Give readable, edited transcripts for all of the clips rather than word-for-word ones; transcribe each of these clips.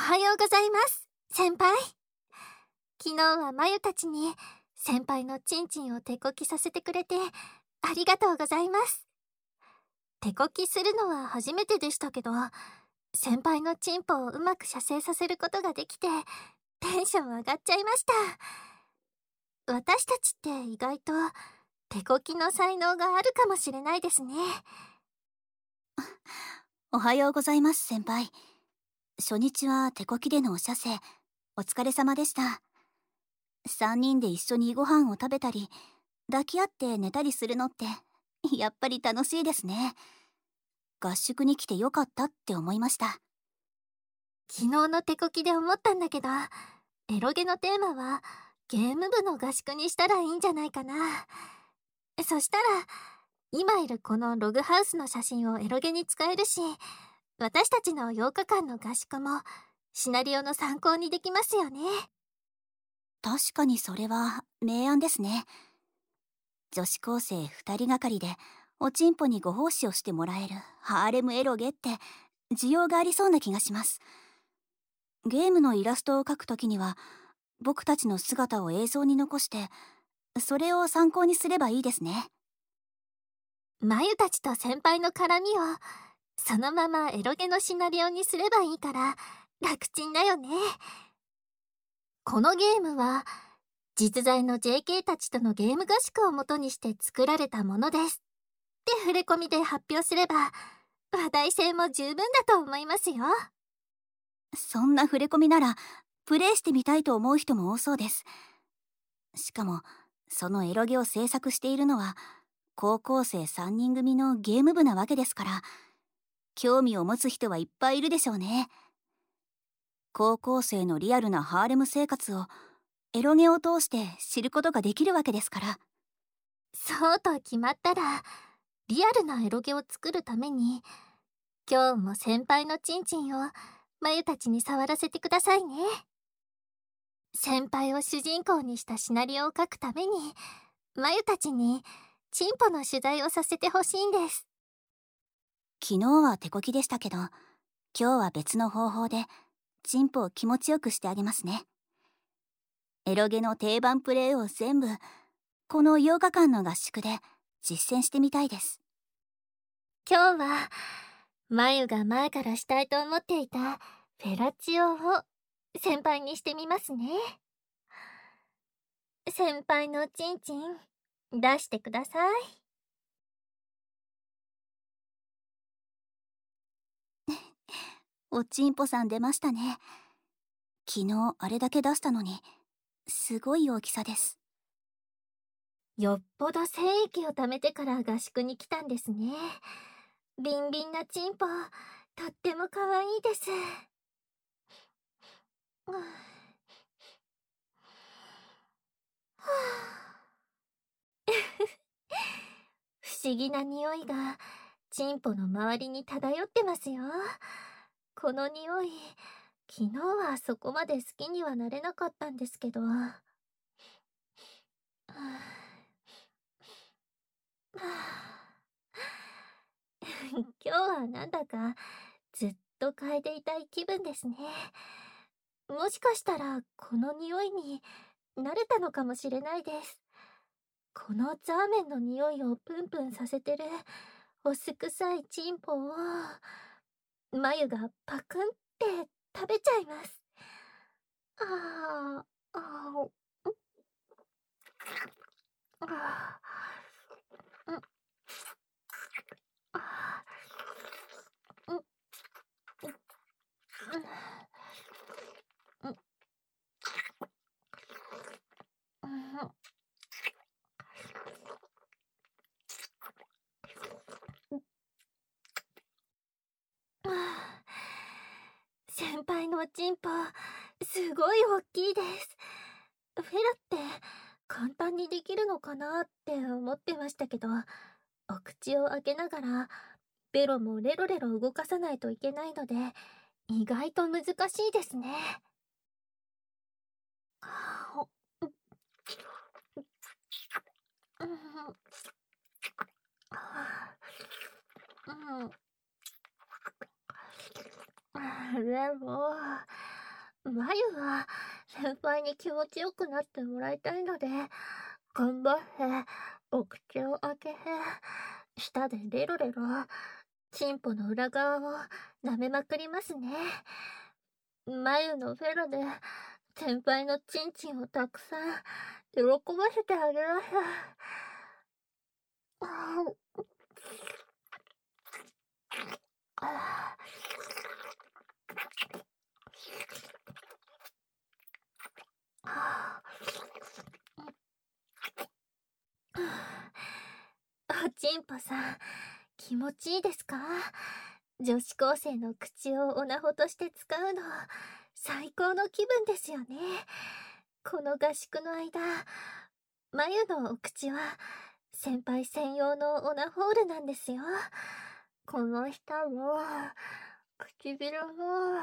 はようございます、先輩。昨日はまゆたちに先輩のチンチンを手こきさせてくれてありがとうございます。手こきするのは初めてでしたけど、先輩のチンポをうまく射精させることができてテンション上がっちゃいました。私たちって意外と手こきの才能があるかもしれないですね。 おはようございます、先輩。初日は手こきでのお射精、お疲れ様でした。3人で一緒にご飯を食べたり、抱き合って寝たりするのって、やっぱり楽しいですね。合宿に来てよかったって思いました。 昨日の手こきで思ったんだけど、エロゲのテーマはゲーム部の合宿にしたらいいんじゃないかな。そしたら今いるこのログハウスの写真をエロゲに使えるし、私たちの8日間の合宿もシナリオの参考にできますよね。 確かにそれは明暗ですね。女子高生2人がかりでおちんぽにご奉仕をしてもらえるハーレムエロゲって需要がありそうな気がします。ゲームのイラストを描くときには僕たちの姿を映像に残して、それを参考にすればいいですね。 まゆたちと先輩の絡みをそのままエロゲのシナリオにすればいいから楽ちんだよね。このゲームは実在の JK たちとのゲーム合宿を元にして作られたものですって触れ込みで発表すれば話題性も十分だと思いますよ。 そんな触れ込みならプレイしてみたいと思う人も多そうです。しかもそのエロゲを制作しているのは高校生3人組のゲーム部なわけですから、興味を持つ人はいっぱいいるでしょうね。高校生のリアルなハーレム生活をエロゲを通して知ることができるわけですから。 そうと決まったらリアルなエロゲを作るために今日も先輩のチンチンをまゆたちに触らせてくださいね。先輩を主人公にしたシナリオを書くためにまゆたちにチンポの取材をさせてほしいんです。 昨日は手こきでしたけど、今日は別の方法でチンポを気持ちよくしてあげますね。エロゲの定番プレイを全部この8日間の合宿で実践してみたいです。 今日はまゆが前からしたいと思っていたフェラチオを先輩にしてみますね。先輩のチンチン出してください。 おちんぽさん出ましたね。昨日あれだけ出したのにすごい大きさです。 よっぽど精液を貯めてから合宿に来たんですね。ビンビンなチンポとっても可愛いです。不思議な匂いがチンポの周りに漂ってますよ。この匂い、昨日はそこまで好きにはなれなかったんですけど。今日はなんだかずっと嗅いでいたい気分ですね。もしかしたらこの匂いに慣れたのかもしれないです。このザーメンの匂いをプンプンさせてるおすくさいチンポを眉がパクンって食べちゃいます。あーあーあーうんあーうんうんうん先輩のおちんぽすごい大きいです。フェラって簡単にできるのかなって思ってましたけど、お口を開けながらベロもレロレロ動かさないといけないので意外と難しいですね。うんうん、でもまゆは先輩に気持ちよくなってもらいたいので、頑張ってお口を開け、舌でレロレロ、チンポの裏側を舐めまくりますね。まゆのフェロで先輩のチンチンをたくさん喜ばせてあげます。おちんぽさん、気持ちいいですか？女子高生の口をオナホとして使うの、最高の気分ですよね。この合宿の間、眉のお口は先輩専用のオナホールなんですよ。この下も、唇も、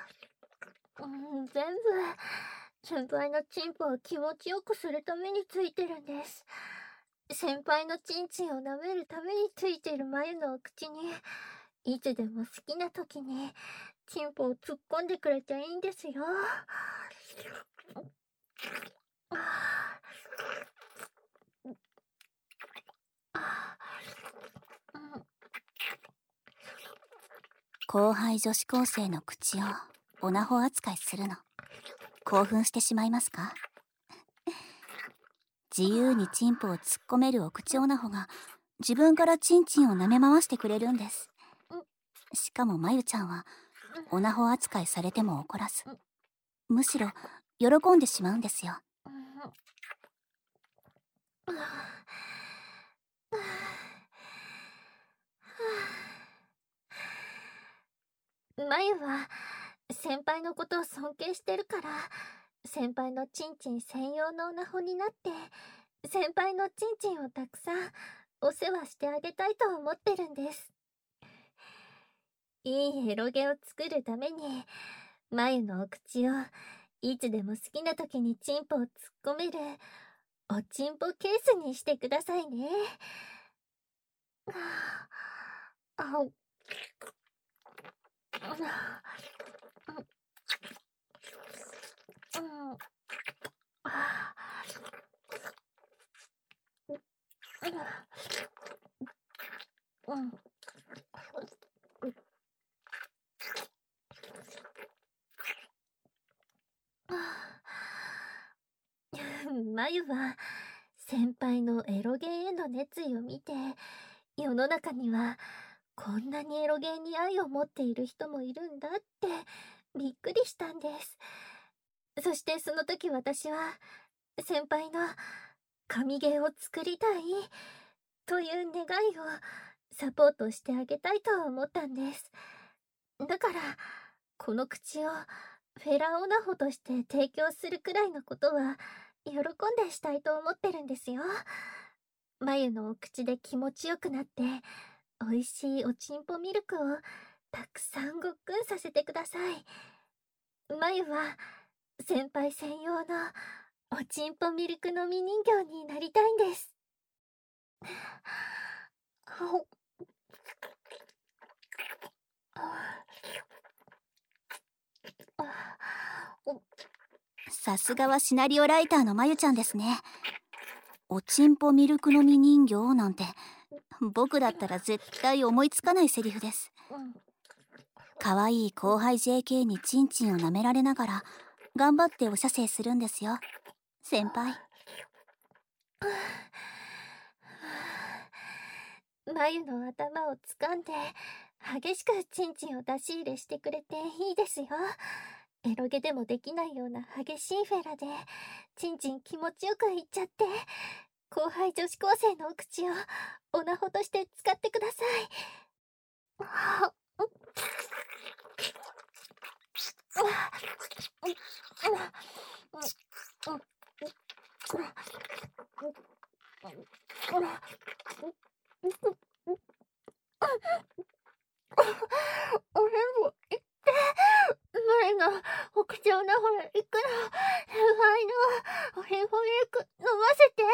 全部、先輩のチンポを気持ちよくするためについてるんです。先輩のチンチンを舐めるためについてる眉のお口に、いつでも好きな時にチンポを突っ込んでくれていいんですよ。 後輩女子高生の口をオナホ扱いするの興奮してしまいますか？自由にチンポを突っ込めるお口オナホが自分からチンチンを舐め回してくれるんです。しかもまゆちゃんはオナホ扱いされても怒らず、むしろ喜んでしまうんですよ。 まゆは先輩のことを尊敬してるから、先輩のチンチン専用のオナホになって、先輩のチンチンをたくさんお世話してあげたいと思ってるんです。いいエロゲを作るために、まゆのお口をいつでも好きな時にチンポを突っ込めるおチンポケースにしてくださいね。まゆは先輩のエロゲーへの熱意を見て、世の中にはこんなにエロゲーに愛を持っている人もいるんだってびっくりしたんです。そしてその時私は先輩の神ゲーを作りたいという願いをサポートしてあげたいと思ったんです。だからこの口をフェラオナホとして提供するくらいのことは喜んでしたいと思ってるんですよ。眉のお口で気持ちよくなって美味しいおちんぽミルクをたくさんごっくんさせてください。眉は先輩専用のおちんぽミルク飲み人形になりたいんです。 さすがはシナリオライターのまゆちゃんですね。おちんぽミルク飲み人形なんて僕だったら絶対思いつかないセリフです。可愛い後輩 JK にチンチンを舐められながら頑張ってお射精するんですよ、先輩。 眉の頭を掴んで激しくチンチンを出し入れしてくれていいですよ。エロゲでもできないような激しいフェラでチンチン気持ちよくいっちゃって、後輩女子高生のお口をオナホとして使ってください。おへんぼ行って、前のお口オナホへ行くの、先輩のおへんぼミルク飲ませて。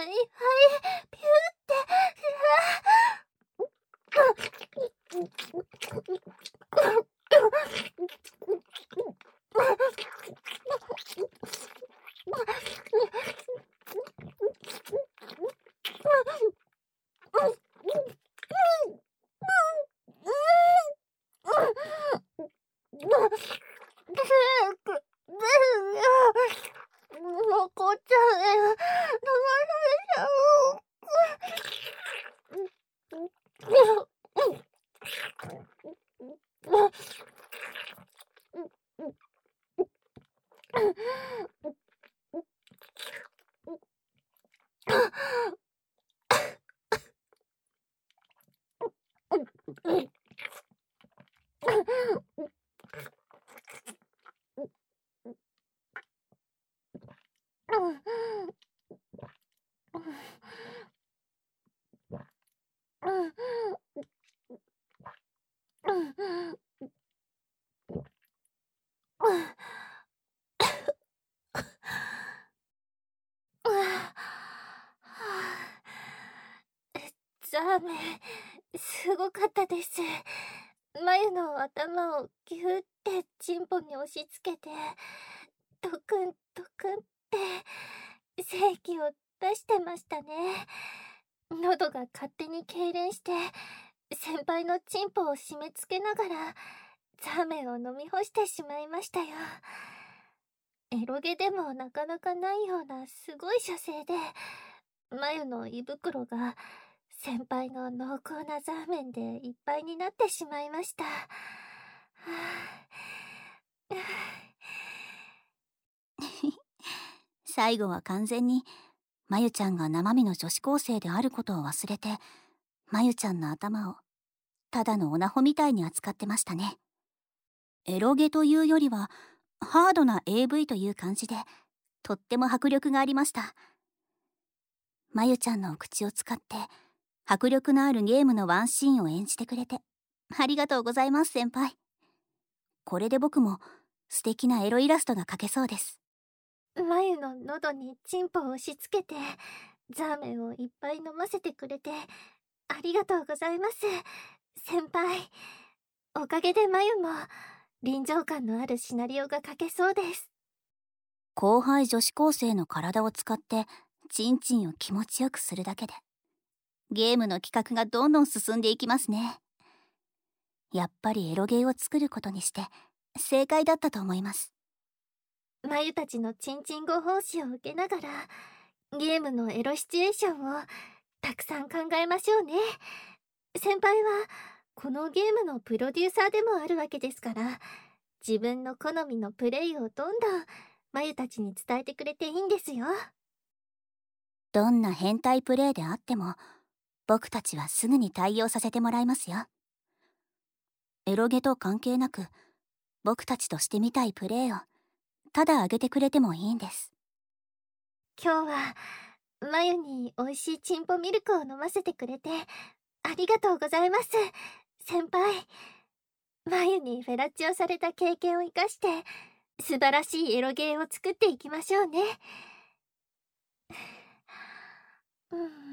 はいはいピューって残っちゃうね。流されちゃう。ザーメン、すごかったです。眉の頭をギューってチンポに押し付けて、ドクンドクンって精気を出してましたね。喉が勝手に痙攣して、先輩のチンポを締め付けながら、ザーメンを飲み干してしまいましたよ。エロゲでもなかなかないようなすごい射精で、眉の胃袋が先輩の濃厚なザーメンでいっぱいになってしまいました。 最後は完全にまゆちゃんが生身の女子高生であることを忘れて、まゆちゃんの頭をただのオナホみたいに扱ってましたね。エロゲというよりはハードな AV という感じで、とっても迫力がありました。まゆちゃんのお口を使って迫力のあるゲームのワンシーンを演じてくれてありがとうございます先輩。これで僕も素敵なエロイラストが描けそうです。 眉の喉にチンポを押し付けて、ザーメンをいっぱい飲ませてくれてありがとうございます先輩。おかげで眉も臨場感のあるシナリオが描けそうです。 後輩女子高生の体を使ってチンチンを気持ちよくするだけでゲームの企画がどんどん進んでいきますね。やっぱりエロゲーを作ることにして正解だったと思います。 眉たちのチンチンご奉仕を受けながら、ゲームのエロシチュエーションをたくさん考えましょうね。先輩はこのゲームのプロデューサーでもあるわけですから、自分の好みのプレイをどんどん眉たちに伝えてくれていいんですよ。 どんな変態プレイであっても僕たちはすぐに対応させてもらいますよ。エロゲと関係なく僕たちとしてみたいプレイをただあげてくれてもいいんです。 今日は眉に美味しいチンポミルクを飲ませてくれてありがとうございます先輩。眉にフェラチオされた経験を生かして素晴らしいエロゲーを作っていきましょうね。うん。